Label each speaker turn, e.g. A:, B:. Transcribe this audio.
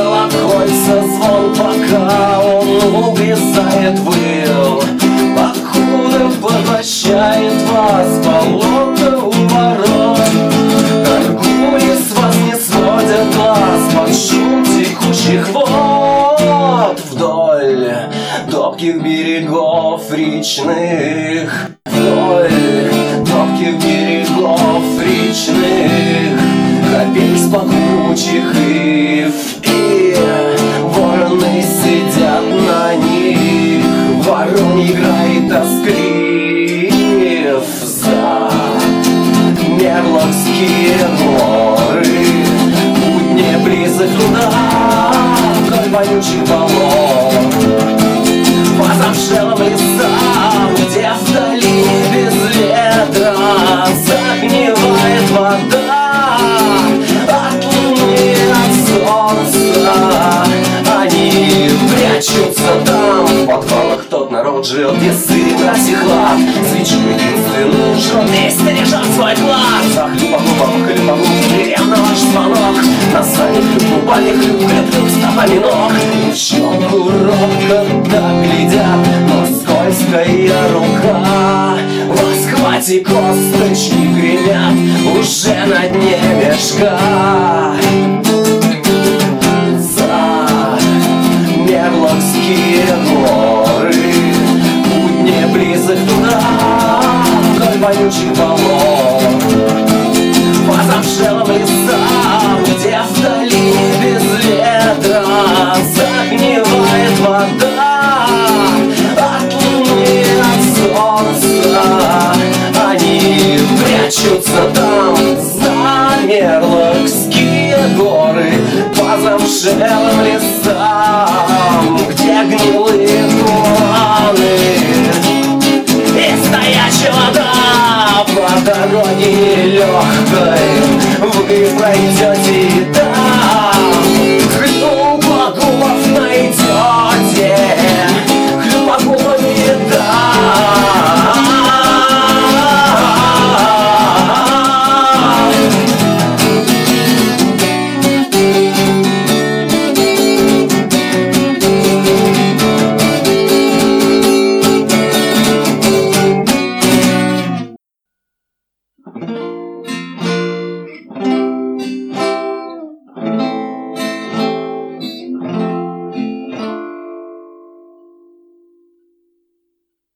A: колокольца звон, пока он увязает выл, покуда поглощает вас болото у ворот. Горгульи с вас не сводят глаз под шум текущих вод. Вдоль топких берегов речных, вдоль топких берегов речных, копейсь пахучих ив, и вороны сидят на них. Воронья играет тосклив за Мерлокские горы. Путь не близок туда, вдоль вонючих болот, по замшелым лесам, где вдали без ветра загнивает вода от луны, от солнца. Они прячутся там, в подвалах тот народ живет, где сын рассехлад. Свечу единственную жжет и стережет свой клад. За хлюпа-хлюпа-хлюпа-хлюп, деревна ваш звонок. На сане хлюп-упали, хлюп-хлюп-хлюп стопами ног. И в щелку робко так глядят, но скользкая рука. Вас хвати, косточки гремят уже на дне мешка. Мерлокские горы, путь не близок туда, вдоль вонючих болот, по замшелым лесам, где вдали без ветра загнивает вода от луны, от солнца. Они прячутся там за Мерлокские горы, по замшелым лесам, где гнилые туманы. И стоячая вода по дороге нелегкой вы пройдете